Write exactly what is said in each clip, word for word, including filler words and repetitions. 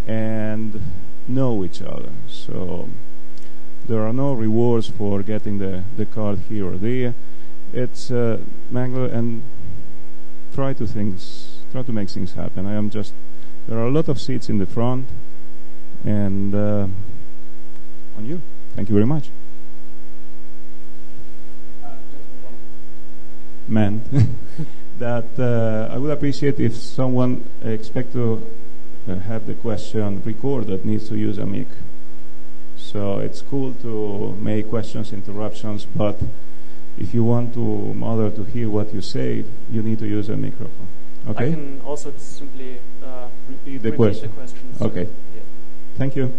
and know each other. So there are no rewards for getting the, the card here or there. It's uh, mingle and try to things, try to make things happen. I am just, there are a lot of seats in the front, and uh, on you. Thank you very much. Meant that uh, I would appreciate if someone expect to uh, have the question recorded needs to use a mic. So it's cool to make questions, interruptions, but if you want to mother to hear what you say, you need to use a microphone. Okay? I can also simply uh, repeat the repeat question. The questions. Okay. Yeah. Thank you.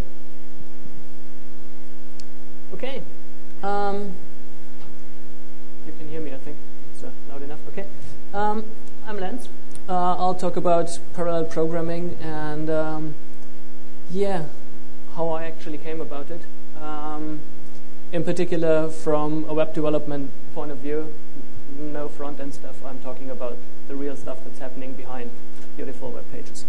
Okay. Um, you can hear me, I think. It's uh, loud enough. Okay. Um, I'm Lance. Uh, I'll talk about parallel programming and, um, yeah, how I actually came about it. Um, in particular, from a web development point of view, no front-end stuff. I'm talking about the real stuff that's happening behind beautiful web pages.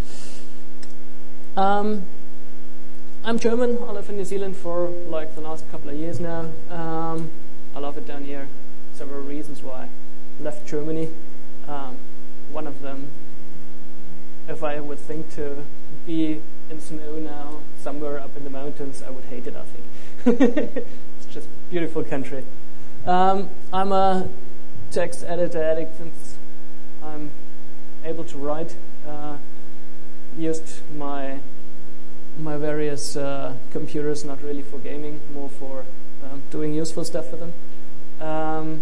Um, I'm German. I live in New Zealand for like the last couple of years now. Um, I love it down here. Several reasons why I left Germany. Um, one of them, if I would think to be in snow now, somewhere up in the mountains, I would hate it, I think. It's just a beautiful country. Um, I'm a text editor addict since I'm able to write. Uh, used my my various uh, computers not really for gaming, more for um, doing useful stuff with them. Um,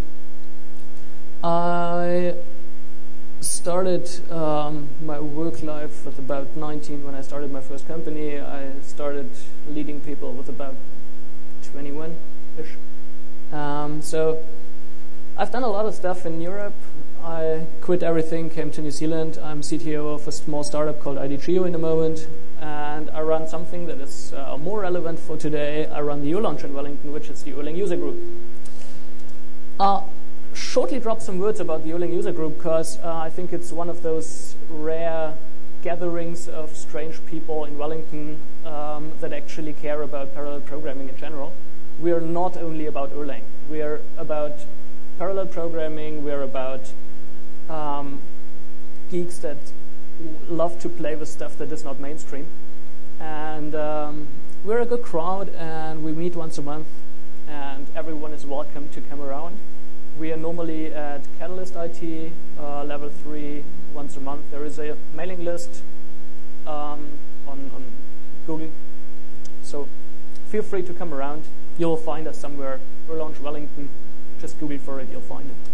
I started um, my work life with about nineteen when I started my first company. I started leading people with about twenty-one-ish. Um, so I've done a lot of stuff in Europe. I quit everything, came to New Zealand. I'm C T O of a small startup called I D Trio in the moment, and I run something that is uh, more relevant for today. I run the uLaunch in Wellington, which is the Erlang user group. I'll shortly drop some words about the Erlang user group because uh, I think it's one of those rare gatherings of strange people in Wellington um, that actually care about parallel programming in general. We are not only about Erlang. We are about parallel programming. We're about um, geeks that love to play with stuff that is not mainstream. And um, we're a good crowd, and we meet once a month, and everyone is welcome to come around. We are normally at Catalyst I T, uh, level three, once a month. There is a mailing list um, on, on Google. So feel free to come around. You'll find us somewhere. uLaunch Wellington. Just Google for it, you'll find it.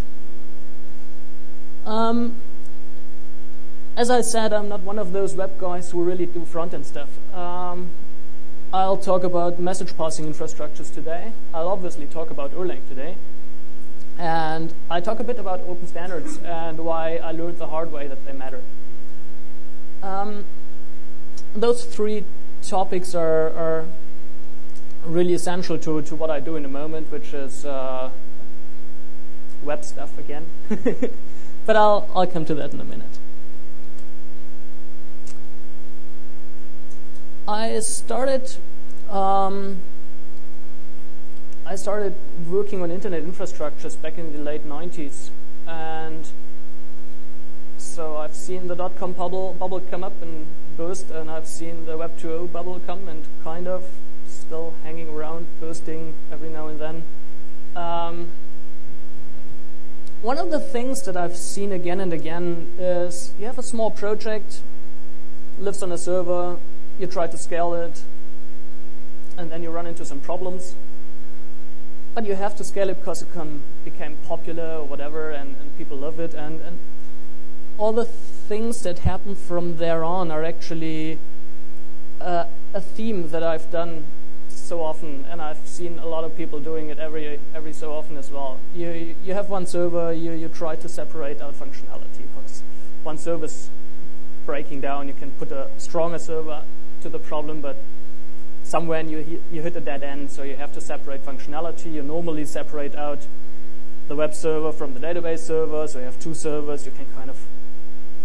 Um, as I said, I'm not one of those web guys who really do front-end stuff. Um, I'll talk about message passing infrastructures today. I'll obviously talk about Erlang today. And I talk a bit about open standards and why I learned the hard way that they matter. Um, those three topics are, are really essential to, to what I do in a moment, which is uh, web stuff again. But I'll, I'll come to that in a minute. I started um, I started working on internet infrastructures back in the late nineties, and so I've seen the dot-com bubble, bubble come up and burst, and I've seen the Web two point oh bubble come and kind of still hanging around, bursting every now and then. Um, one of the things that I've seen again and again is you have a small project, lives on a server, you try to scale it, and then you run into some problems. But you have to scale it because it come, became popular or whatever, and, and people love it. And, and all the things that happen from there on are actually uh, a theme that I've done so often, and I've seen a lot of people doing it every every so often as well. You you have one server, you, you try to separate out functionality, because one server's breaking down, you can put a stronger server to the problem, but somewhere you you hit a dead end, so you have to separate functionality. You normally separate out the web server from the database server, so you have two servers. You can kind of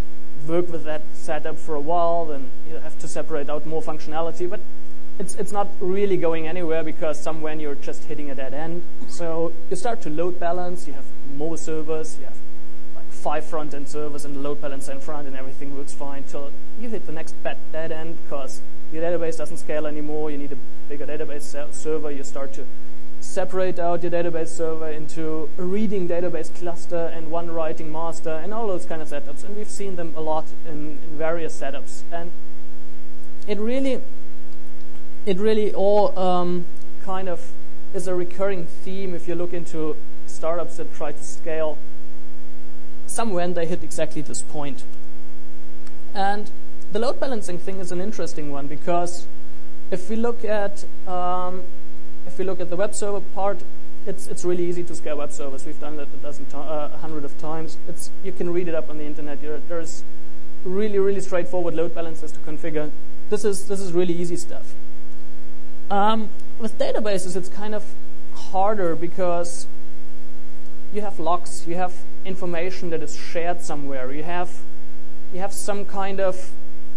work with that setup for a while, then you have to separate out more functionality, but it's it's not really going anywhere because somewhere you're just hitting a dead end. So you start to load balance, you have more servers, you have like five front-end servers and the load balancer in front, and everything works fine till you hit the next bad dead end because your database doesn't scale anymore, you need a bigger database server, you start to separate out your database server into a reading database cluster and one writing master and all those kind of setups. And we've seen them a lot in, in various setups. And it really, it really all um, kind of is a recurring theme if you look into startups that try to scale. Somewhere they hit exactly this point. And the load balancing thing is an interesting one because if we look at um, if we look at the web server part, it's it's really easy to scale web servers. We've done that a dozen, to- uh, a hundred of times. It's you can read it up on the internet. You're, there's really really straightforward load balancers to configure. This is this is really easy stuff. Um, with databases, it's kind of harder because you have logs, you have information that is shared somewhere. You have you have some kind of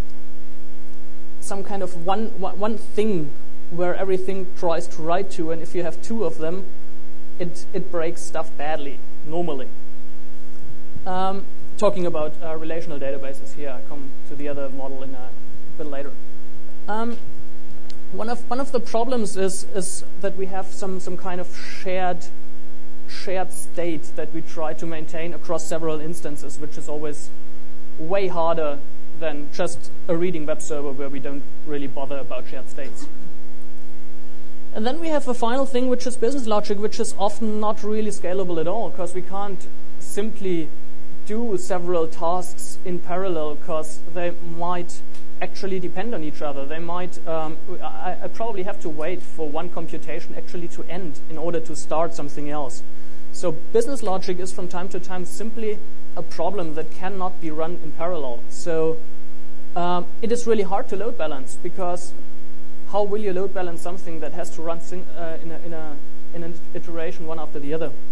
some kind of one one thing where everything tries to write to, and if you have two of them, it it breaks stuff badly normally. Um, talking about uh, relational databases here, I come to the other model in a, a bit later. Um, one of one of the problems is is that we have some some kind of shared shared state that we try to maintain across several instances, which is always way harder than just a reading web server where we don't really bother about shared states. And then we have a final thing, which is business logic, which is often not really scalable at all, because we can't simply do several tasks in parallel, because they might actually depend on each other. They might, um, I, I probably have to wait for one computation actually to end in order to start something else. So business logic is from time to time simply a problem that cannot be run in parallel. So um, it is really hard to load balance, because how will you load balance something that has to run sing, uh, in, a, in, a, in an iteration one after the other?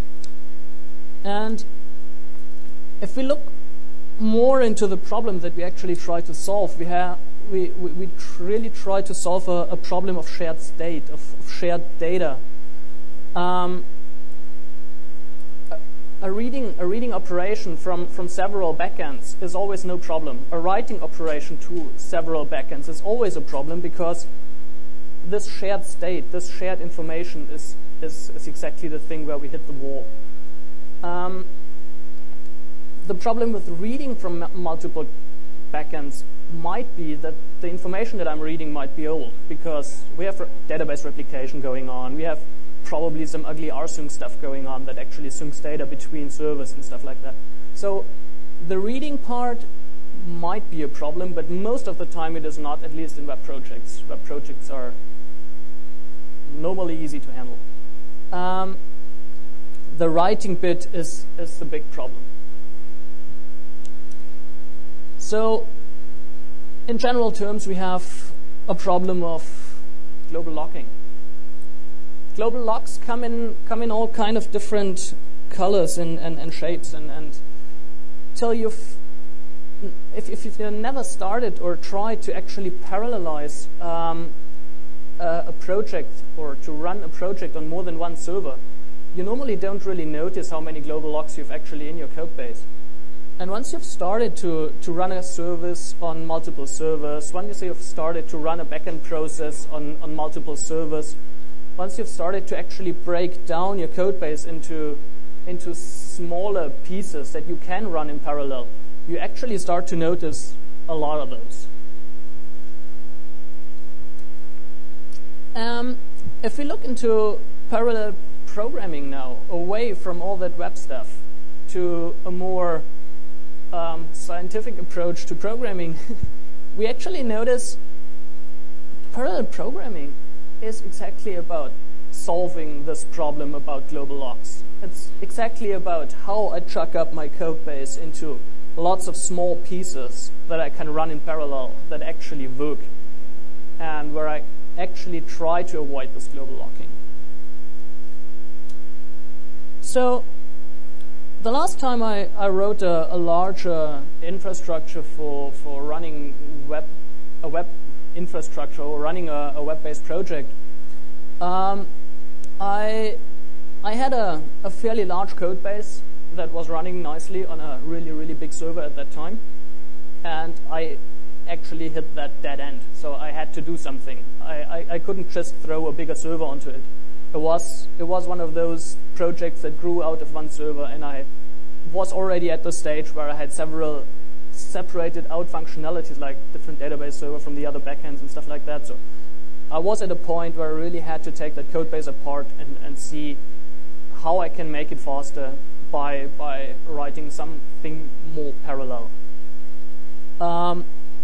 And if we look more into the problem that we actually try to solve, we have we, we, we tr- really try to solve a, a problem of shared state, of, of shared data. Um, A reading, a reading operation from, from several backends is always no problem. A writing operation to several backends is always a problem, because this shared state, this shared information is, is, is exactly the thing where we hit the wall. Um, the problem with reading from m- multiple backends might be that the information that I'm reading might be old, because we have re- database replication going on. We have probably some ugly rsync stuff going on that actually syncs data between servers and stuff like that. So the reading part might be a problem, but most of the time it is not, at least in web projects. Web projects are normally easy to handle. Um, the writing bit is, is the big problem. So in general terms, we have a problem of global locking. Global locks come in come in all kind of different colors and, and, and shapes, and, and till you've if if you've never started or tried to actually parallelize um, a, a project or to run a project on more than one server, you normally don't really notice how many global locks you've actually in your code base. And once you've started to, to run a service on multiple servers, once you've started to run a backend process on, on multiple servers, once you've started to actually break down your code base into, into smaller pieces that you can run in parallel, you actually start to notice a lot of those. Um, if we look into parallel programming now, away from all that web stuff to a more um, scientific approach to programming, we actually notice parallel programming is exactly about solving this problem about global locks. It's exactly about how I chuck up my code base into lots of small pieces that I can run in parallel that actually work, and where I actually try to avoid this global locking. So the last time I, I wrote a, a large uh, infrastructure for, for running web, a web infrastructure or running a, a web-based project, um, I, I had a, a fairly large code base that was running nicely on a really, really big server at that time. And I actually hit that dead end. So I had to do something. I, I, I couldn't just throw a bigger server onto it. It was it was one of those projects that grew out of one server, and I was already at the stage where I had several separated out functionalities, like different database server from the other backends and stuff like that. So I was at a point where I really had to take that code base apart and, and see how I can make it faster by by writing something more parallel. Um,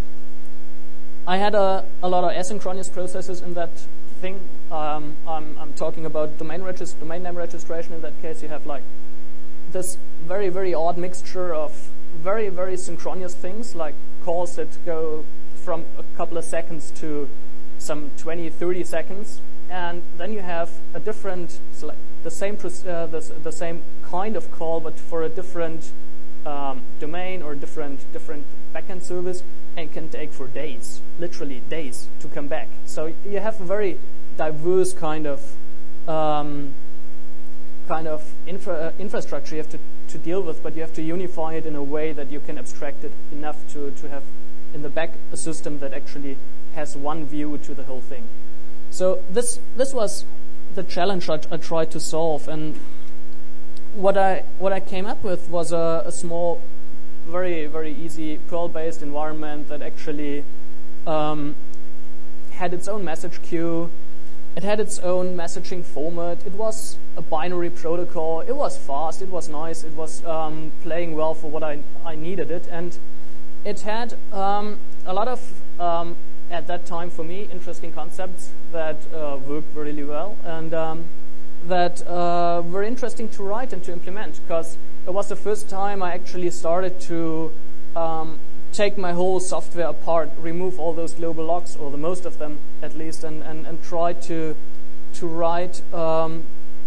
I had a, a lot of asynchronous processes in that thing. Um, I'm, I'm talking about domain, regis- domain name registration. In that case, you have like this very, very odd mixture of very, very synchronous things, like calls that go from a couple of seconds to some twenty, thirty seconds. And then you have a different, so like the same, uh, the, the same kind of call, but for a different um, domain or different, different backend service, and can take for days, literally days, to come back. So you have a very diverse kind of um, kind of infra, uh, infrastructure you have to, to deal with, but you have to unify it in a way that you can abstract it enough to, to have in the back a system that actually has one view to the whole thing. So this this was the challenge I, I tried to solve, and what I what I came up with was a, a small, very very easy Perl-based environment that actually um, had its own message queue. It had its own messaging format. It was a binary protocol. It was fast. It was nice. It was um, playing well for what I, I needed it. And it had um, a lot of, um, at that time for me, interesting concepts that uh, worked really well and um, that uh, were interesting to write and to implement, because it was the first time I actually started to um, take my whole software apart, remove all those global locks, or the most of them at least, and, and, and try to to write um,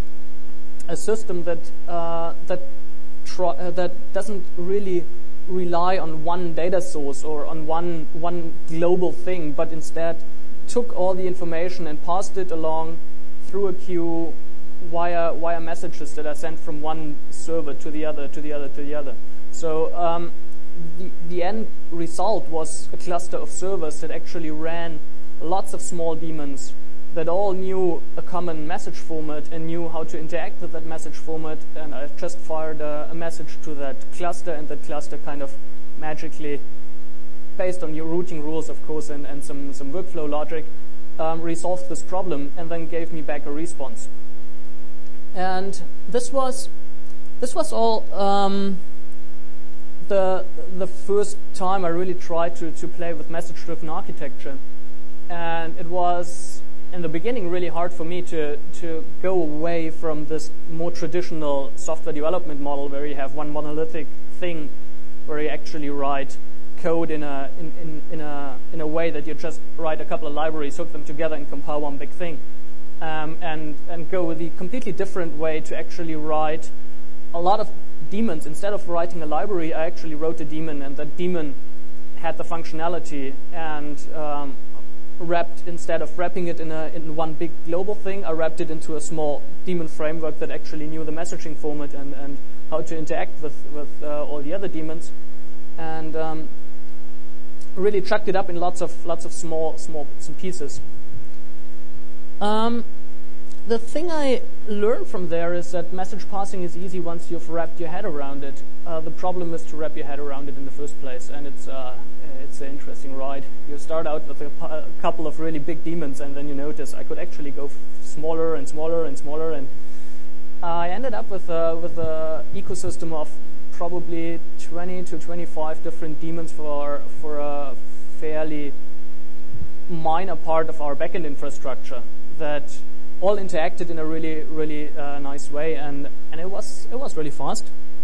a system that uh, that try, uh, that doesn't really rely on one data source or on one one global thing, but instead took all the information and passed it along through a queue via via messages that are sent from one server to the other, to the other, to the other. So um, The, the end result was a cluster of servers that actually ran lots of small daemons that all knew a common message format and knew how to interact with that message format. And I just fired a, a message to that cluster, and that cluster kind of magically, based on your routing rules, of course, and, and some, some workflow logic, um, resolved this problem and then gave me back a response. And this was this was all um, the the first time I really tried to, to play with message-driven architecture. And it was, in the beginning, really hard for me to, to go away from this more traditional software development model where you have one monolithic thing where you actually write code in a in, in, in a in a way that you just write a couple of libraries, hook them together, and compile one big thing. Um, and and go with the completely different way to actually write a lot of daemons. Instead of writing a library, I actually wrote a daemon, and that daemon had the functionality, and um, wrapped, instead of wrapping it in a in one big global thing, I wrapped it into a small daemon framework that actually knew the messaging format and, and how to interact with, with uh, all the other daemons, and um, really chucked it up in lots of lots of small small bits and pieces. Um, the thing I learned from there is that message passing is easy once you've wrapped your head around it. Uh, the problem is to wrap your head around it in the first place, and it's uh, it's an interesting ride. You start out with a, a couple of really big daemons, and then you notice I could actually go f- smaller and smaller and smaller, and I ended up with a, with a ecosystem of probably twenty to twenty-five different daemons for for a fairly minor part of our backend infrastructure that all interacted in a really, really uh, nice way, and, and it was it was really fast.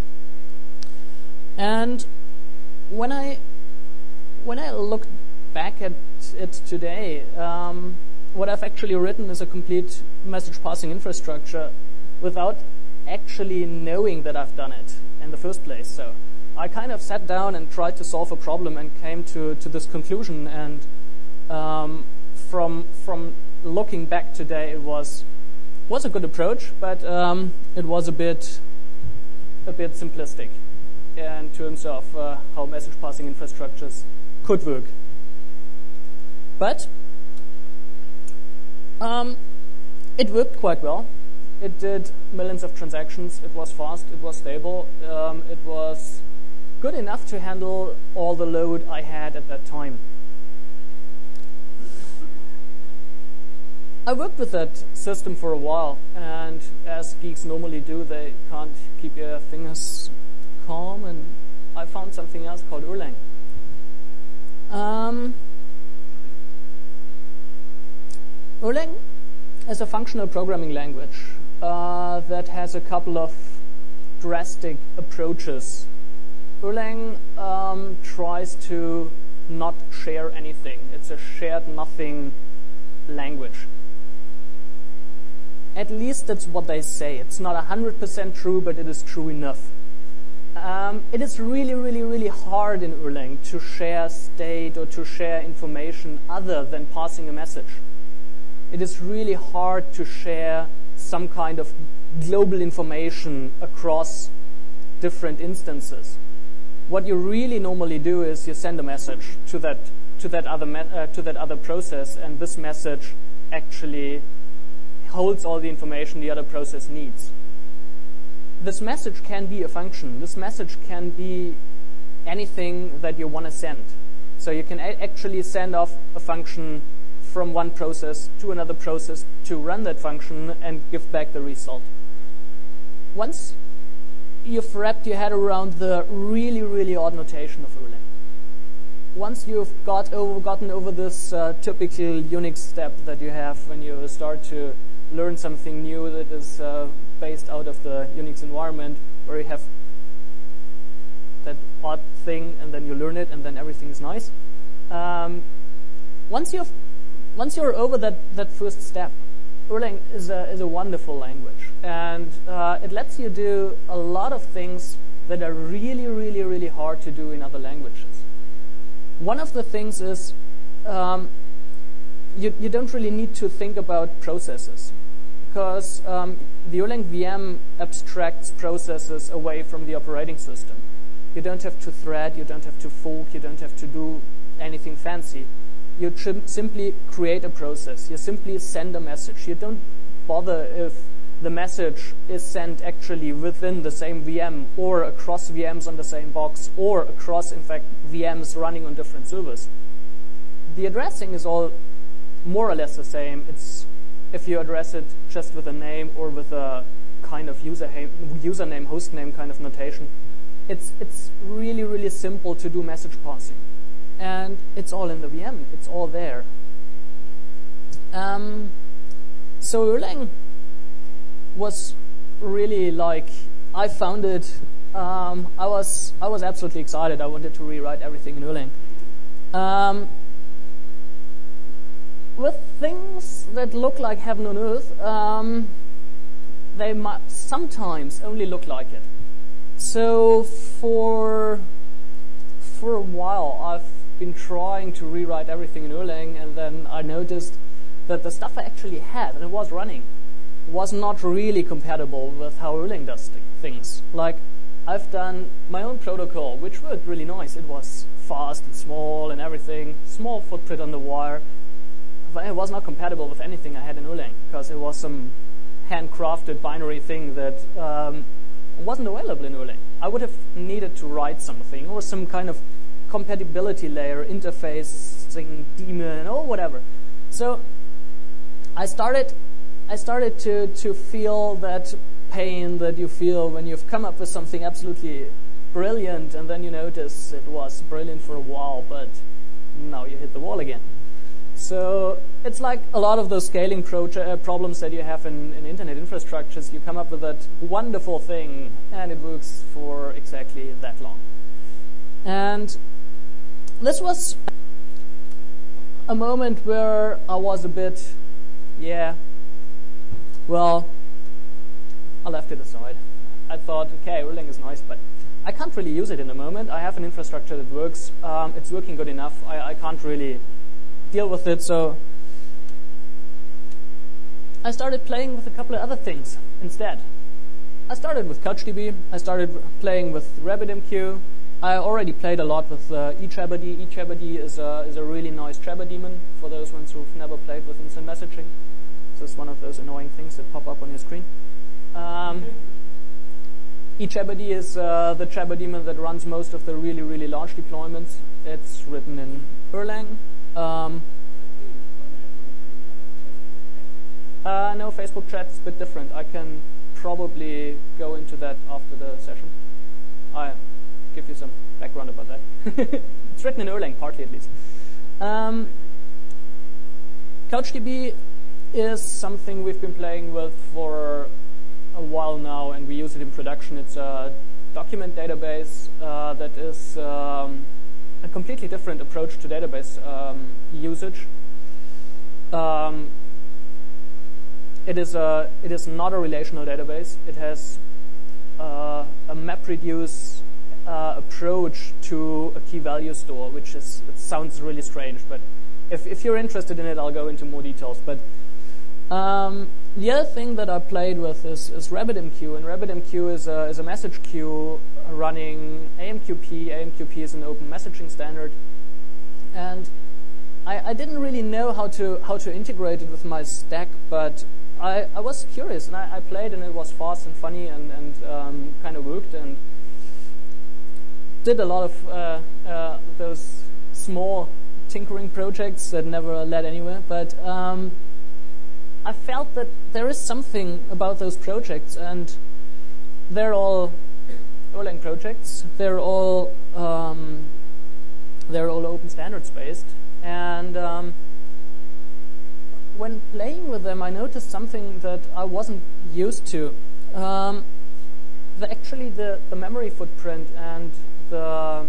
And when I when I look back at it today, um, what I've actually written is a complete message passing infrastructure without actually knowing that I've done it. in the first place. So I kind of sat down and tried to solve a problem and came to, to this conclusion. And um, from from looking back today, it was was a good approach, but um, it was a bit a bit simplistic in terms of uh, how message passing infrastructures could work. But um, it worked quite well. It did millions of transactions. It was fast. It was stable. Um, it was good enough to handle all the load I had at that time. I worked with that system for a while, and as geeks normally do, they can't keep their fingers calm, and I found something else called Erlang. Um, Erlang is a functional programming language uh, that has a couple of drastic approaches. Erlang um, tries to not share anything. It's a shared nothing language. At least that's what they say. It's not one hundred percent true, but it is true enough. Um, it is really, really, really hard in Erlang to share state or to share information other than passing a message. It is really hard to share some kind of global information across different instances. What you really normally do is you send a message to that to that other me- uh, to that other process, and this message actually holds all the information the other process needs. This message can be a function. This message can be anything that you want to send. So you can a- actually send off a function from one process to another process to run that function and give back the result. Once you've wrapped your head around the really, really odd notation of Erlang, once you've got over, gotten over this uh, typical Unix step that you have when you start to learn something new that is uh, based out of the Unix environment, where you have that odd thing and then you learn it and then everything is nice. Um, once you've once you're over that, that first step, Erlang is a is a wonderful language, and uh, it lets you do a lot of things that are really, really, really hard to do in other languages. One of the things is um, you you don't really need to think about processes, because um, the Erlang V M abstracts processes away from the operating system. You don't have to thread, you don't have to fork, you don't have to do anything fancy. You ch- simply create a process. You simply send a message. You don't bother if the message is sent actually within the same V M or across V Ms on the same box or across, in fact, V Ms running on different servers. The addressing is all more or less the same. It's if you address it just with a name or with a kind of user ha- username, hostname kind of notation. It's it's really, really simple to do message passing. And it's all in the V M. It's all there. Um, so Erlang was really like, I found it. Um, I was I was absolutely excited. I wanted to rewrite everything in Erlang. Um, with things that look like heaven on earth, um, they might sometimes only look like it. So for for a while, I've been trying to rewrite everything in Erlang, and then I noticed that the stuff I actually had, and it was running, was not really compatible with how Erlang does th- things. Like, I've done my own protocol, which worked really nice. It was fast and small and everything, small footprint on the wire, but it was not compatible with anything I had in Erlang, because it was some handcrafted binary thing that um, wasn't available in Erlang. I would have needed to write something, or some kind of compatibility layer, interfacing daemon, or whatever. So I started I started to, to feel that pain that you feel when you've come up with something absolutely brilliant, and then you notice it was brilliant for a while, but now you hit the wall again. So it's like a lot of those scaling proje- uh, problems that you have in, in internet infrastructures. You come up with that wonderful thing, and it works for exactly that long. And this was a moment where I was a bit, yeah, well, I left it aside. I thought, okay, Erlang is nice, but I can't really use it in the moment. I have an infrastructure that works. Um, it's working good enough. I, I can't really deal with it, so I started playing with a couple of other things instead. I started with CouchDB. I started playing with RabbitMQ. I already played a lot with uh, eChabody. eChabody is a, is a really nice Jabber daemon for those ones who've never played with instant messaging. So it's one of those annoying things that pop up on your screen. Um, eChabody is uh, the Jabber daemon that runs most of the really, really large deployments. It's written in Erlang. Um, uh, no, Facebook chat's a bit different. I can probably go into that after the session. I give you some background about that. It's written in Erlang, partly at least. Um, CouchDB is something we've been playing with for a while now, and we use it in production. It's a document database uh, that is um, a completely different approach to database um, usage. Um, it is a it is not a relational database. It has uh, a MapReduce uh, approach to a key value store, which is it sounds really strange, but if if you're interested in it, I'll go into more details. But Um, the other thing that I played with is, is RabbitMQ, and RabbitMQ is a, is a message queue running A M Q P. A M Q P is an open messaging standard, and I, I didn't really know how to how to integrate it with my stack, but I, I was curious, and I, I played, and it was fast and funny, and, and um, kind of worked, and did a lot of uh, uh, those small tinkering projects that never led anywhere, but um, I felt that there is something about those projects, and they're all Erlang projects. They're all um, they're all open standards based, and um, when playing with them, I noticed something that I wasn't used to. Um, the, actually, the the memory footprint and the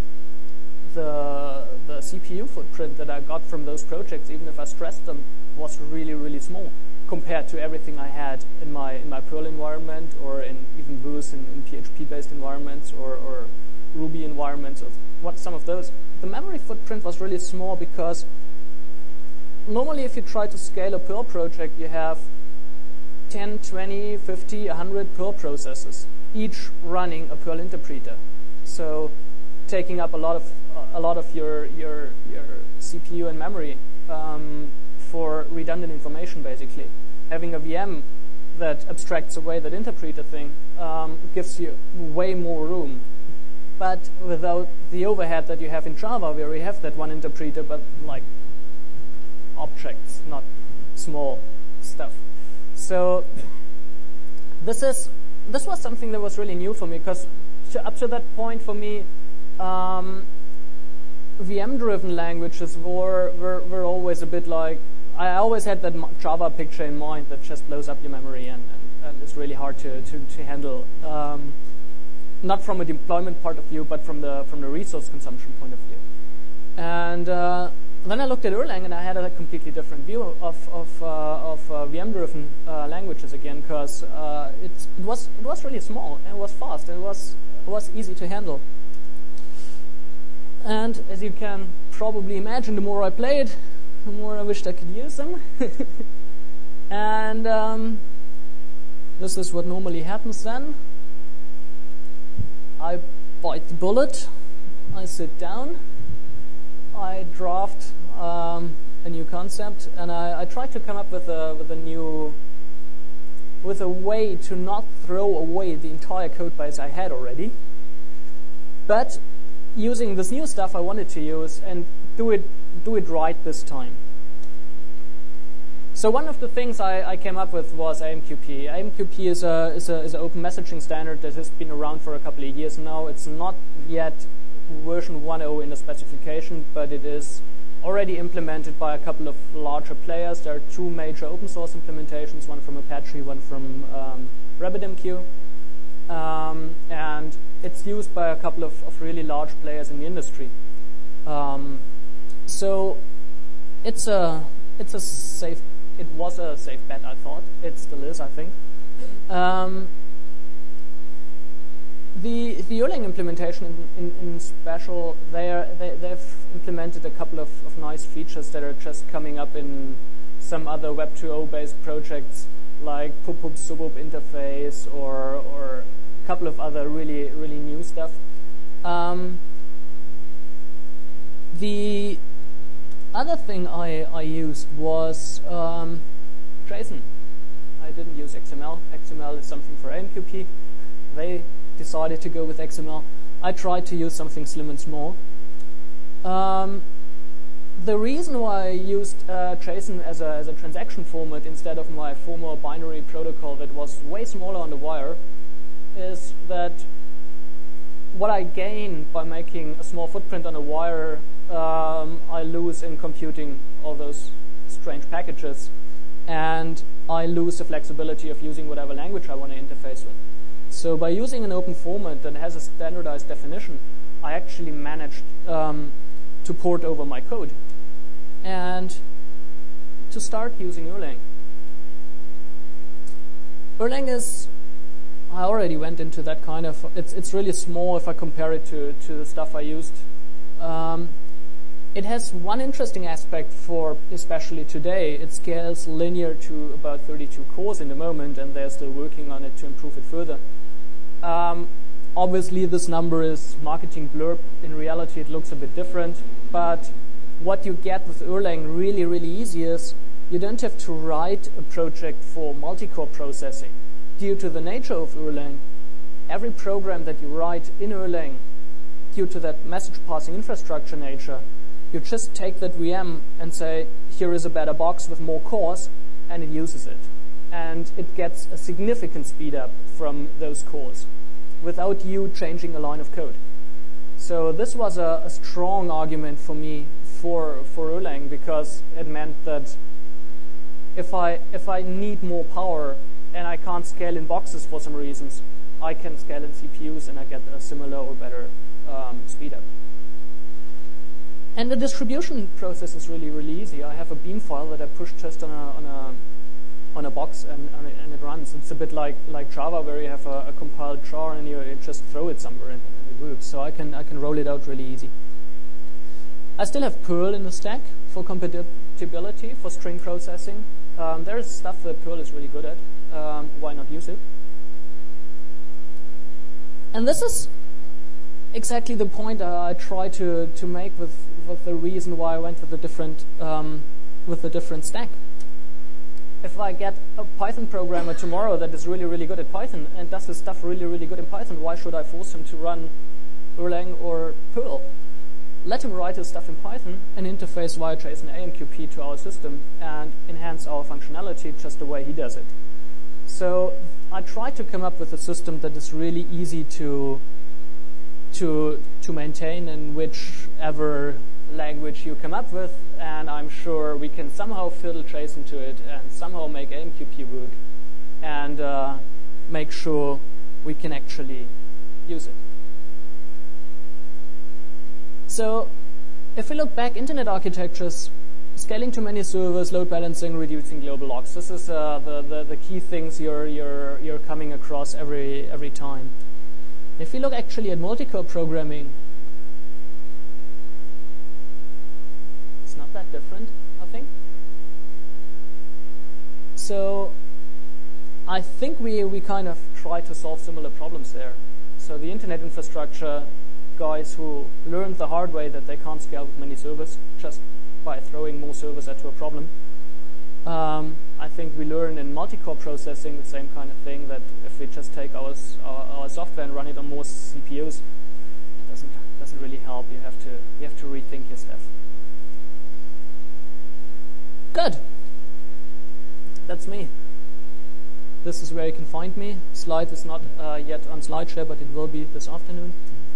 the the C P U footprint that I got from those projects, even if I stressed them, was really, really small compared to everything I had in my in my Perl environment, or in even worse in, in P H P-based environments, or, or Ruby environments, or what some of those. The memory footprint was really small because normally if you try to scale a Perl project, you have ten, twenty, fifty, one hundred Perl processes, each running a Perl interpreter. So taking up a lot of uh, a lot of your your your C P U and memory um, for redundant information, basically. Having a V M that abstracts away that interpreter thing um, gives you way more room, but without the overhead that you have in Java, where you have that one interpreter, but like objects, not small stuff. So this is this was something that was really new for me, because up to that point for me, um, V M-driven languages were, were were always a bit like, I always had that Java picture in mind that just blows up your memory and, and, and it's really hard to to, to handle. Um, not from a deployment point of view, but from the from the resource consumption point of view. And uh, then I looked at Erlang, and I had a completely different view of of uh, of uh, V M-driven uh, languages again, because uh, it, it was it was really small, and it was fast, and it was it was easy to handle. And as you can probably imagine, the more I played, the more I wished I could use them. And um, this is what normally happens then. I bite the bullet, I sit down, I draft um, a new concept, and I, I try to come up with a with a new with a way to not throw away the entire code base I had already, but using this new stuff I wanted to use and do it do it right this time. So one of the things I, I came up with was A M Q P. A M Q P is a is a is an open messaging standard that has been around for a couple of years now. It's not yet version one point oh in the specification, but it is already implemented by a couple of larger players. There are two major open source implementations, one from Apache, one from um, RabbitMQ. Um, and it's used by a couple of, of really large players in the industry. Um, so it's a it's a safe. It was a safe bet, I thought. It still is, I think. Um, the the Erlang implementation in, in, in special, they they've implemented a couple of, of nice features that are just coming up in some other Web two point oh based projects, like Pub-Pub Sub-Pub interface or or a couple of other really really new stuff. Um, the other thing I I used was um, JSON. I didn't use X M L. X M L is something for A M Q P. They decided to go with X M L. I tried to use something slim and small. Um, the reason why I used uh, JSON as a, as a transaction format instead of my former binary protocol that was way smaller on the wire is that what I gain by making a small footprint on a wire, um, I lose in computing all those strange packages, and I lose the flexibility of using whatever language I want to interface with. So by using an open format that has a standardized definition, I actually managed um, to port over my code and to start using Erlang. Erlang is, I already went into that kind of, it's, it's really small if I compare it to, to the stuff I used. Um, It has one interesting aspect for especially today. It scales linear to about thirty-two cores in the moment, and they're still working on it to improve it further. Um, obviously, this number is marketing blurb. In reality, it looks a bit different. But what you get with Erlang really, really easy is you don't have to write a project for multi-core processing. Due to the nature of Erlang, every program that you write in Erlang, due to that message passing infrastructure nature, you just take that V M and say, here is a better box with more cores, and it uses it. And it gets a significant speed up from those cores without you changing a line of code. So this was a, a strong argument for me for, for Erlang, because it meant that if I, if I need more power and I can't scale in boxes for some reasons, I can scale in C P Us and I get a similar or better um, speed up. And the distribution process is really, really easy. I have a Beam file that I push just on a on a on a box, and, and, it, and it runs. It's a bit like like Java, where you have a, a compiled jar and you, you just throw it somewhere and, and it works. So I can I can roll it out really easy. I still have Perl in the stack for compatibility for string processing. Um, there is stuff that Perl is really good at. Um, why not use it? And this is exactly the point uh, I try to to make with, with the reason why I went with the different um, with the different stack. If I get a Python programmer tomorrow that is really really good at Python and does his stuff really really good in Python, why should I force him to run Erlang or Perl? Let him write his stuff in Python and interface via JSON A M Q P to our system and enhance our functionality just the way he does it. So I try to come up with a system that is really easy to to to maintain in whichever language you come up with, and I'm sure we can somehow fiddle JSON to it and somehow make A M Q P work and uh, make sure we can actually use it. So if we look back, internet architectures, scaling to many servers, load balancing, reducing global locks. This is uh, the, the the key things you're you're you're coming across every every time. If you look actually at multi-core programming, it's not that different, I think. So I think we, we kind of try to solve similar problems there. So the internet infrastructure guys who learned the hard way that they can't scale with many servers just by throwing more servers at a problem. Um, I think we learn in multi-core processing the same kind of thing, that if we just take our, our, our software and run it on more C P Us, it doesn't doesn't really help. You have to you have to rethink your stuff. Good. That's me. This is where you can find me. Slide is not uh, yet on SlideShare, but it will be this afternoon.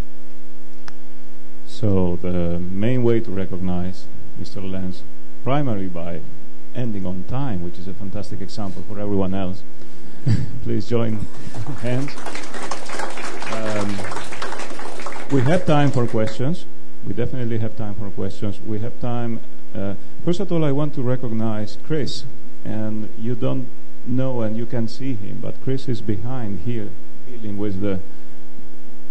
So the main way to recognize Mister Lenz, primarily by ending on time, which is a fantastic example for everyone else. Please join hands. Um, we have time for questions. We definitely have time for questions. We have time. Uh, first of all, I want to recognize Chris. And you don't know and you can see him, but Chris is behind here dealing with the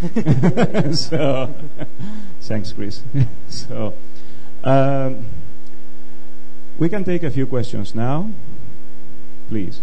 so, thanks, Chris. so, um, we can take a few questions now, please.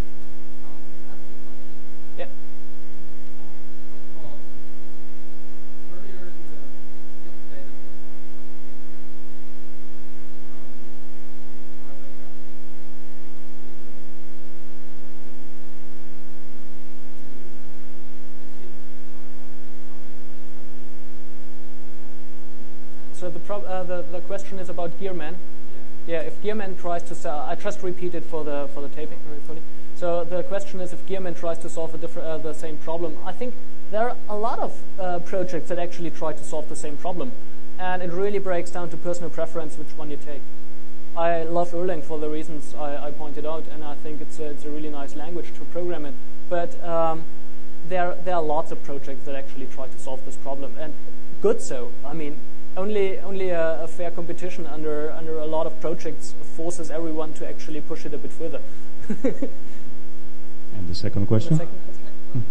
So the, prob- uh, the the question is about Gearman. Yeah. yeah, if Gearman tries to sell, I just repeat it for the for the taping. So the question is if Gearman tries to solve a different uh, the same problem. I think there are a lot of uh, projects that actually try to solve the same problem, and it really breaks down to personal preference which one you take. I love Erlang for the reasons I, I pointed out, and I think it's a, it's a really nice language to program in. But um, there there are lots of projects that actually try to solve this problem, and good so. I mean. Only, only a, a fair competition under under a lot of projects forces everyone to actually push it a bit further. And the second question? The second question? Hmm.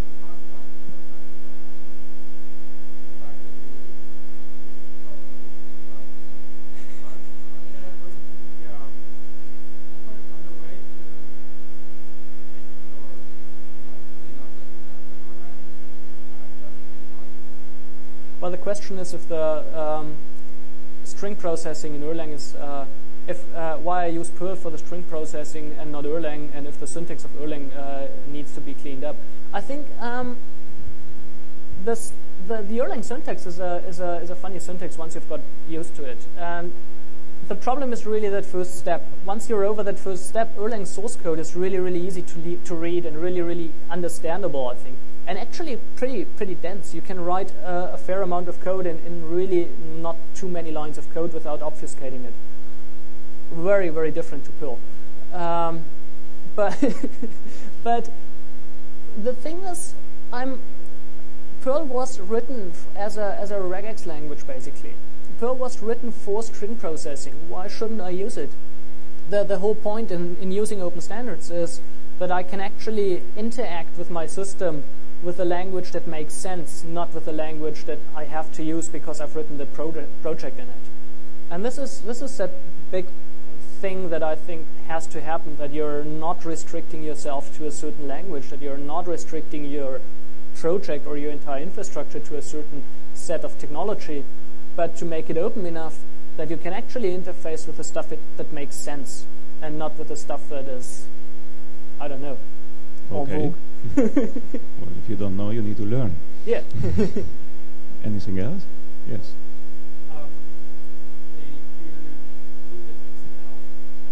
Well, the question is if the um, string processing in Erlang is, uh, if uh, why I use Perl for the string processing and not Erlang, and if the syntax of Erlang uh, needs to be cleaned up. I think um, this, the the Erlang syntax is a is a is a funny syntax once you've got used to it, and the problem is really that first step. Once you're over that first step, Erlang source code is really really easy to le- to read and really really understandable, I think. And actually pretty pretty dense. You can write uh, a fair amount of code in, in really not too many lines of code without obfuscating it. Very, very different to Perl. Um, but but the thing is, I'm Perl was written f- as a as a regex language basically. Perl was written for string processing. Why shouldn't I use it? The the whole point in, in using open standards is that I can actually interact with my system with a language that makes sense, not with a language that I have to use because I've written the proje- project in it. And this is this is a big thing that I think has to happen, that you're not restricting yourself to a certain language, that you're not restricting your project or your entire infrastructure to a certain set of technology, but to make it open enough that you can actually interface with the stuff it, that makes sense and not with the stuff that is, I don't know, okay. Well, if you don't know, you need to learn. Yeah. Anything else? Yes. Um, if you look at X M L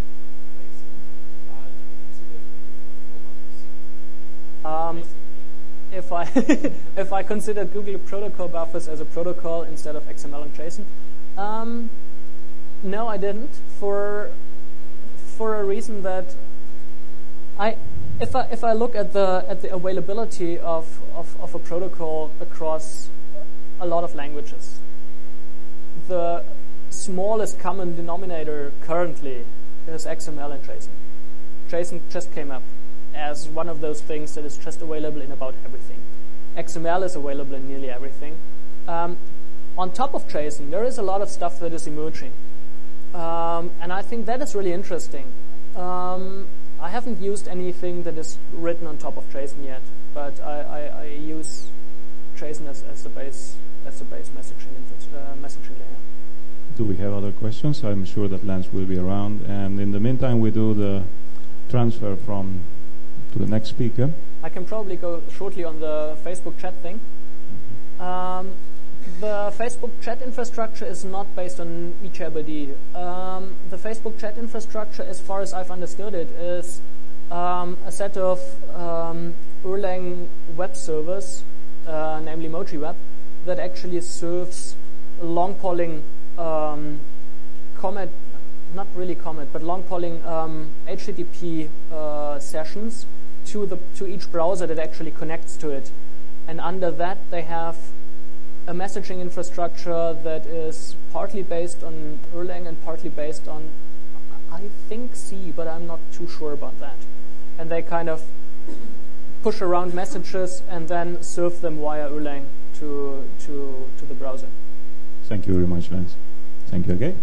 and you consider Um, if I if I consider Google Protocol Buffers as a protocol instead of X M L and JSON, um, no, I didn't. For for a reason that I. If I if I look at the at the availability of, of, of a protocol across a lot of languages, the smallest common denominator currently is X M L and JSON. JSON just came up as one of those things that is just available in about everything. X M L is available in nearly everything. Um, on top of JSON, there is a lot of stuff that is emerging, um, and I think that is really interesting. Um, I haven't used anything that is written on top of JSON yet, but I, I, I use JSON as, as the base as the base messaging uh, messaging layer. Do we have other questions? I'm sure that Lance will be around, and in the meantime, we do the transfer from to the next speaker. I can probably go shortly on the Facebook chat thing. Um, The Facebook chat infrastructure is not based on eChatBD. Um, the Facebook chat infrastructure, as far as I've understood it, is um, a set of um, Erlang web servers, uh, namely MojiWeb, that actually serves long polling um, Comet, not really Comet, but long polling um, H T T P uh, sessions to the to each browser that actually connects to it, and under that they have a messaging infrastructure that is partly based on Erlang and partly based on, I think, C, but I'm not too sure about that. And they kind of push around messages and then serve them via Erlang to to to the browser. Thank you very much, Lance. Thank you again.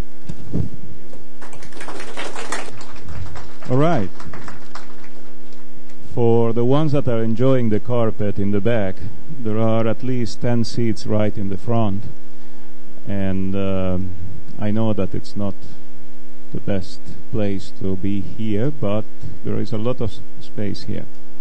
All right. For the ones that are enjoying the carpet in the back, there are at least ten seats right in the front. And um, I know that it's not the best place to be here, but there is a lot of s- space here.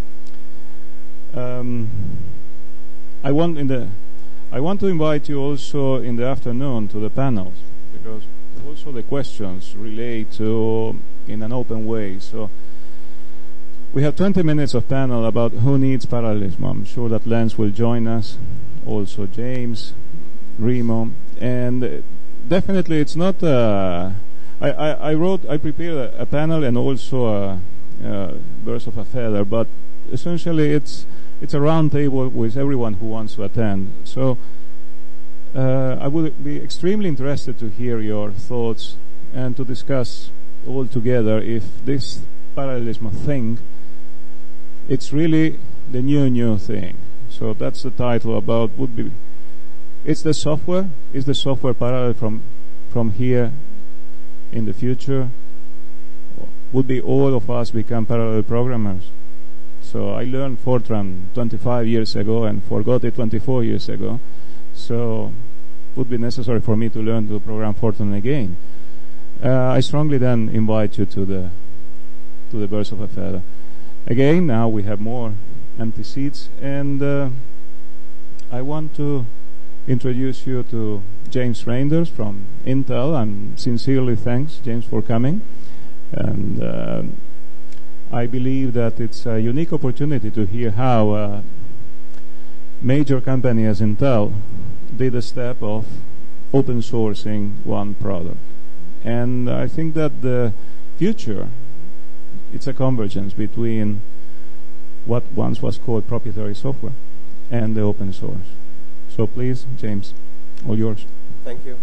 Um, I want in the I want to invite you also in the afternoon to the panels, because also the questions relate to in an open way. So we have twenty minutes of panel about who needs parallelism. I'm sure that Lance will join us, also James, Remo, and uh, definitely it's not. Uh, I, I, I wrote, I prepared a, a panel and also a, a birds of a feather, but essentially it's it's a round table with everyone who wants to attend. So uh, I would be extremely interested to hear your thoughts and to discuss all together if this parallelism thing, it's really the new new thing. So that's the title about would be. It's the software. Is the software parallel from from here in the future? Would be all of us become parallel programmers? So I learned Fortran twenty-five years ago and forgot it twenty-four years ago. So it would be necessary for me to learn to program Fortran again. Uh, I strongly then invite you to the to the birds of a feather. Again, now we have more empty seats, and uh, I want to introduce you to James Reinders from Intel, and sincerely thanks, James, for coming. And uh, I believe that it's a unique opportunity to hear how a major company as Intel did a step of open sourcing one product. And I think that the future, it's a convergence between what once was called proprietary software and the open source. So please, James, all yours. Thank you.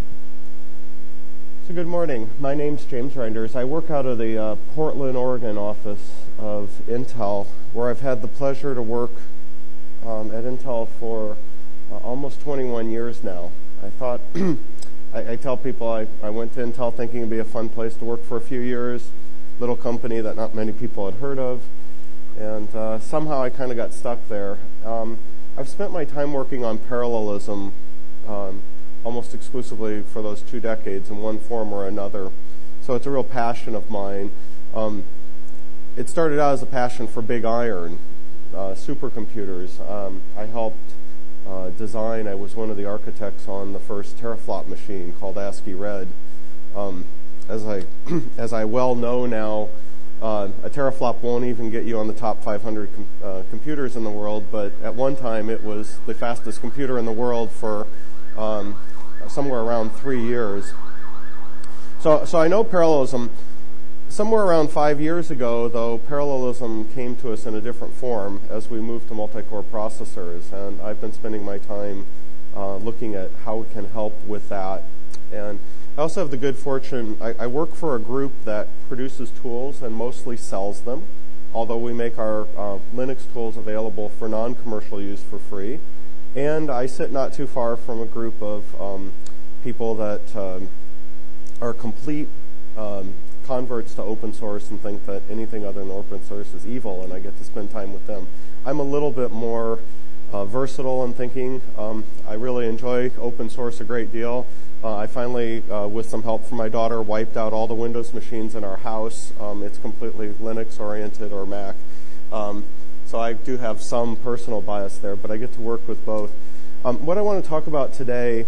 So good morning. My name's James Reinders. I work out of the uh, Portland, Oregon office of Intel, where I've had the pleasure to work um, at Intel for uh, almost twenty-one years now. I thought, I, I tell people I, I went to Intel thinking it'd be a fun place to work for a few years, little company that not many people had heard of, and uh, somehow I kind of got stuck there. Um, I've spent my time working on parallelism um, almost exclusively for those two decades in one form or another. So it's a real passion of mine. Um, it started out as a passion for big iron, uh, supercomputers. Um, I helped uh, design, I was one of the architects on the first teraflop machine called ASCII Red. Um, as I, as I well know now, Uh, a teraflop won't even get you on the top five hundred com- uh, computers in the world, but at one time it was the fastest computer in the world for um, somewhere around three years. So, so I know parallelism. Somewhere around five years ago, though, parallelism came to us in a different form as we moved to multi-core processors, and I've been spending my time uh, looking at how it can help with that. And I also have the good fortune, I, I work for a group that produces tools and mostly sells them, although we make our uh, Linux tools available for non-commercial use for free. And I sit not too far from a group of um, people that um, are complete um, converts to open source and think that anything other than open source is evil, and I get to spend time with them. I'm a little bit more uh, versatile in thinking. Um, I really enjoy open source a great deal. Uh, I finally, uh, with some help from my daughter, wiped out all the Windows machines in our house. Um, it's completely Linux-oriented or Mac. Um, so I do have some personal bias there, but I get to work with both. Um, what I want to talk about today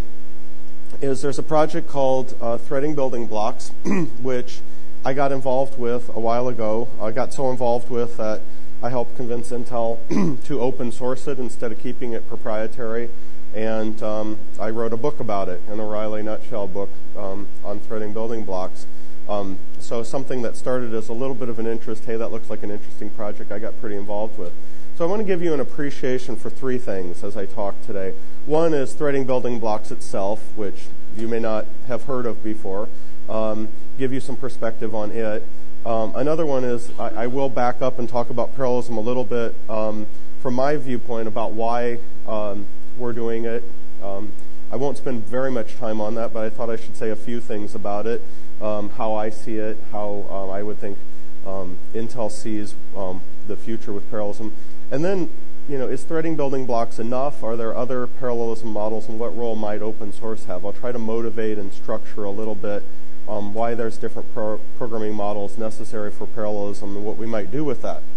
is there's a project called uh, Threading Building Blocks, which I got involved with a while ago. I got so involved with that I helped convince Intel to open source it instead of keeping it proprietary. And um, I wrote a book about it, an O'Reilly Nutshell book um, on threading building blocks. Um, so something that started as a little bit of an interest, hey, that looks like an interesting project, I got pretty involved with. So I want to give you an appreciation for three things as I talk today. One is threading building blocks itself, which you may not have heard of before, um, give you some perspective on it. Um, another one is I, I will back up and talk about parallelism a little bit um, from my viewpoint about why um, we're doing it. Um, I won't spend very much time on that, but I thought I should say a few things about it, um, how I see it, how um, I would think um, Intel sees um, the future with parallelism. And then, you know, is threading building blocks enough? Are there other parallelism models, and what role might open source have? I'll try to motivate and structure a little bit um, why there's different pro programming models necessary for parallelism and what we might do with that.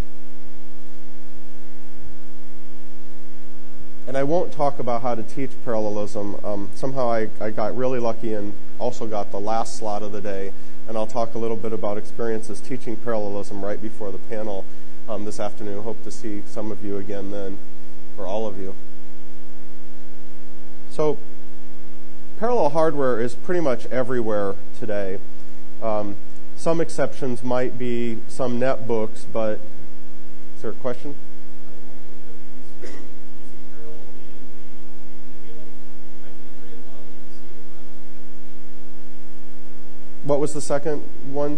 And I won't talk about how to teach parallelism. Um, somehow I, I got really lucky and also got the last slot of the day, and I'll talk a little bit about experiences teaching parallelism right before the panel um, this afternoon. Hope to see some of you again then, or all of you. So parallel hardware is pretty much everywhere today. Um, some exceptions might be some netbooks, but is there a question? What was the second one?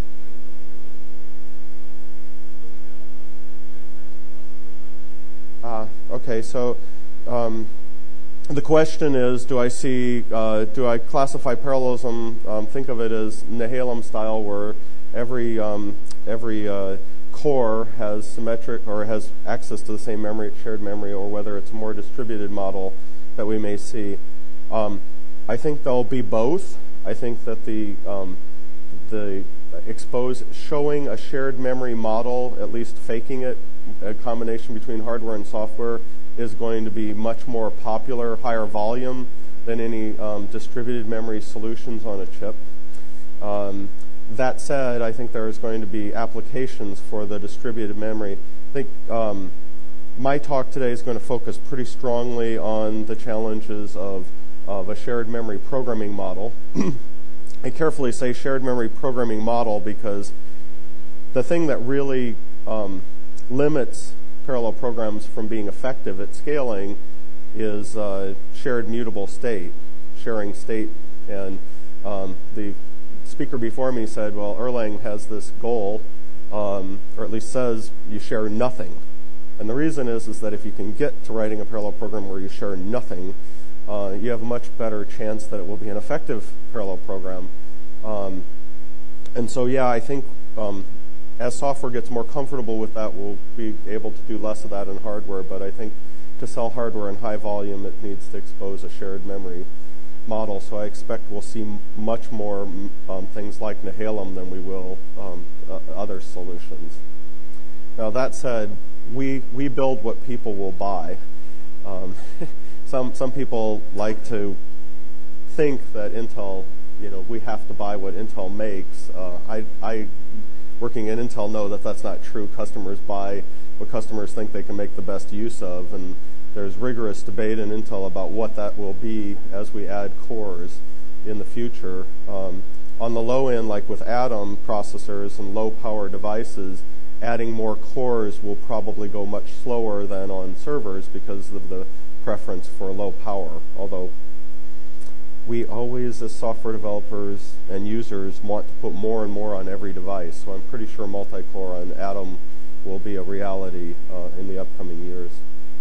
Ah, okay. So um, the question is, do I see, uh, do I classify parallelism? Um, think of it as Nehalem style, where every um, every uh, core has symmetric or has access to the same memory, shared memory, or whether it's a more distributed model that we may see. Um, I think there'll be both. I think that the um, the expose showing a shared memory model, at least faking it, a combination between hardware and software, is going to be much more popular, higher volume than any um, distributed memory solutions on a chip. Um, that said, I think there is going to be applications for the distributed memory. I think um, my talk today is going to focus pretty strongly on the challenges of of a shared memory programming model. I carefully say shared memory programming model because the thing that really um, limits parallel programs from being effective at scaling is uh, shared mutable state, sharing state. And um, the speaker before me said, well, Erlang has this goal, um, or at least says you share nothing. And the reason is, is that if you can get to writing a parallel program where you share nothing, Uh, you have a much better chance that it will be an effective parallel program. Um, and so, yeah, I think um, as software gets more comfortable with that, we'll be able to do less of that in hardware. But I think to sell hardware in high volume, it needs to expose a shared memory model. So I expect we'll see m much more um, things like Nehalem than we will um, uh, other solutions. Now, that said, we, we build what people will buy. Um, Some some people like to think that Intel, you know, we have to buy what Intel makes. Uh, I, I, working in Intel, know that that's not true. Customers buy what customers think they can make the best use of, and there's rigorous debate in Intel about what that will be as we add cores in the future. Um, on the low end, like with Atom processors and low power devices, adding more cores will probably go much slower than on servers because of the preference for low power, although we always, as software developers and users, want to put more and more on every device. So I'm pretty sure multi-core on Atom will be a reality uh, in the upcoming years.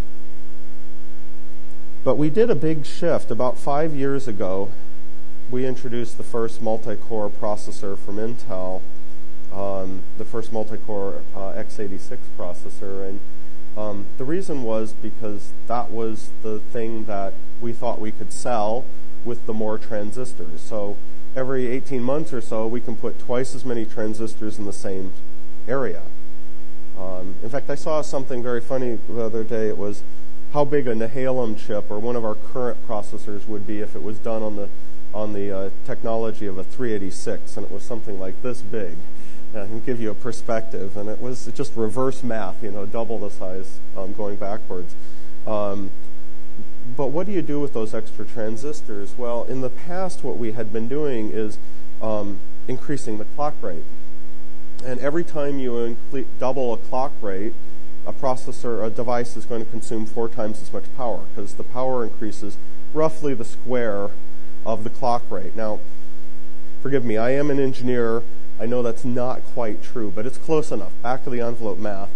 But we did a big shift. About five years ago, we introduced the first multi-core processor from Intel, um, the first multi-core uh, x eighty-six processor, and Um, the reason was because that was the thing that we thought we could sell with the more transistors. So every eighteen months or so, we can put twice as many transistors in the same area. Um, in fact, I saw something very funny the other day. It was how big a Nehalem chip or one of our current processors would be if it was done on the on the uh, technology of a three eighty-six, and it was something like this big. I can give you a perspective, and it was just reverse math, you know, double the size um, going backwards. Um, but what do you do with those extra transistors? Well, in the past, what we had been doing is um, increasing the clock rate. And every time you double a clock rate, a processor, a device is going to consume four times as much power, because the power increases roughly the square of the clock rate. Now, forgive me, I am an engineer. I know that's not quite true, but it's close enough. Back of the envelope math.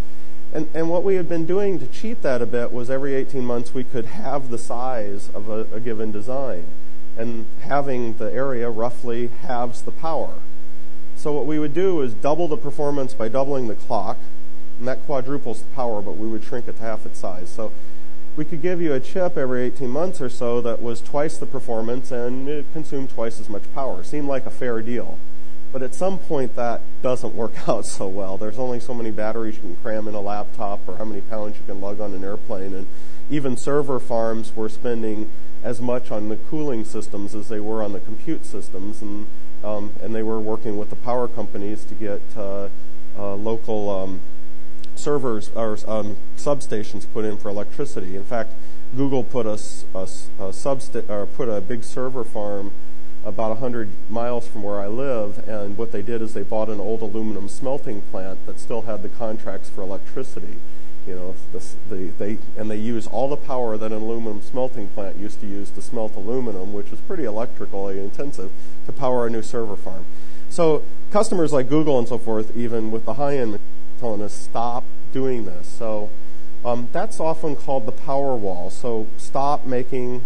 And, and what we had been doing to cheat that a bit was every eighteen months we could halve the size of a, a given design. And having the area roughly halves the power. So what we would do is double the performance by doubling the clock, and that quadruples the power, but we would shrink it to half its size. So we could give you a chip every eighteen months or so that was twice the performance and it consumed twice as much power. Seemed like a fair deal. But at some point that doesn't work out so well. There's only so many batteries you can cram in a laptop or how many pounds you can lug on an airplane. And even server farms were spending as much on the cooling systems as they were on the compute systems. And, um, and they were working with the power companies to get uh, uh, local um, servers or um, substations put in for electricity. In fact, Google put a, a, a substa- or put a big server farm about one hundred miles from where I live, and what they did is they bought an old aluminum smelting plant that still had the contracts for electricity. You know, this, the, they and they use all the power that an aluminum smelting plant used to use to smelt aluminum, which is pretty electrically intensive, to power a new server farm. So customers like Google and so forth, even with the high-end, telling us stop doing this. So um, that's often called the power wall. So stop making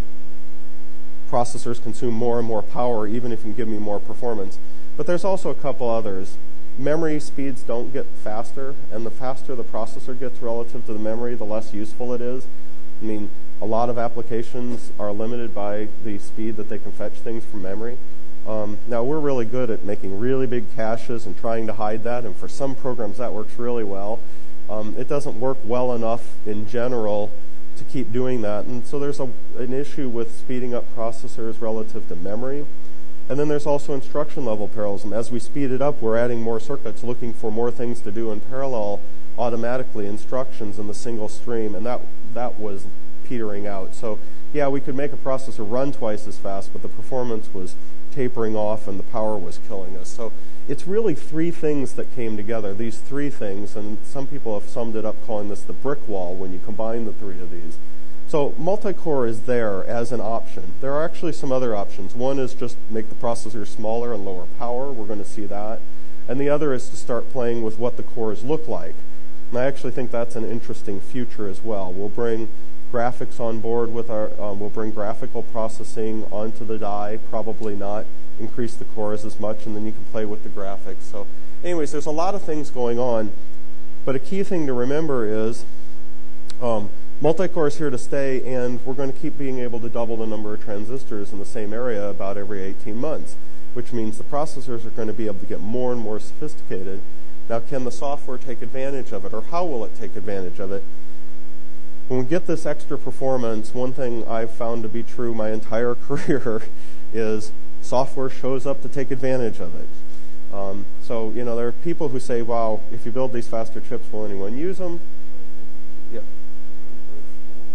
processors consume more and more power, even if you can give me more performance. But there's also a couple others. Memory speeds don't get faster, and the faster the processor gets relative to the memory, the less useful it is. I mean, a lot of applications are limited by the speed that they can fetch things from memory. Um, now, we're really good at making really big caches and trying to hide that, and for some programs that works really well. Um, it doesn't work well enough in general to keep doing that. And so there's a, an issue with speeding up processors relative to memory. And then there's also instruction level parallelism. As we speed it up, we're adding more circuits, looking for more things to do in parallel automatically, instructions in the single stream, and that that was petering out. So yeah, we could make a processor run twice as fast, but the performance was tapering off and the power was killing us. So it's really three things that came together, these three things, and some people have summed it up calling this the brick wall when you combine the three of these. So multi-core is there as an option. There are actually some other options. One is just make the processor smaller and lower power. We're going to see that. And the other is to start playing with what the cores look like. And I actually think that's an interesting future as well. We'll bring graphics on board with our, um, we'll bring graphical processing onto the die, probably not increase the cores as much, and then you can play with the graphics. So anyways, there's a lot of things going on, but a key thing to remember is um, multi-core is here to stay, and we're going to keep being able to double the number of transistors in the same area about every eighteen months, which means the processors are going to be able to get more and more sophisticated. Now, can the software take advantage of it, or how will it take advantage of it? When we get this extra performance, one thing I've found to be true my entire career is software shows up to take advantage of it. Um, so, you know, there are people who say, wow, if you build these faster chips, will anyone use them?